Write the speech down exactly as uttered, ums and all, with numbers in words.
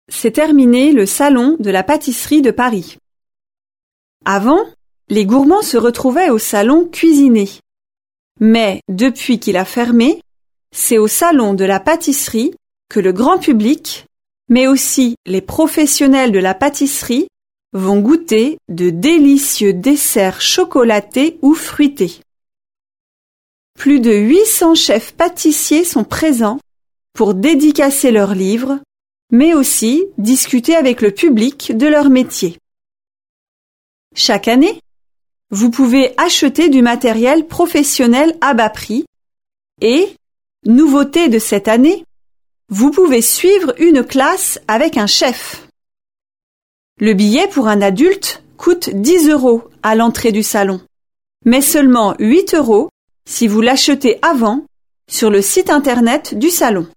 s'est terminé le salon de la pâtisserie de Paris. Avant, les gourmands se retrouvaient au salon cuisiner. Mais depuis qu'il a fermé, c'est au salon de la pâtisserie que le grand public, mais aussi les professionnels de la pâtisserie, vont goûter de délicieux desserts chocolatés ou fruités. Plus de huit cents chefs pâtissiers sont présents pour dédicacer leurs livres, mais aussi discuter avec le public de leur métier. Chaque année, vous pouvez acheter du matériel professionnel à bas prix et, nouveauté de cette année, vous pouvez suivre une classe avec un chef. Le billet pour un adulte coûte dix euros à l'entrée du salon, mais seulement huit euros si vous l'achetez avant sur le site internet du salon.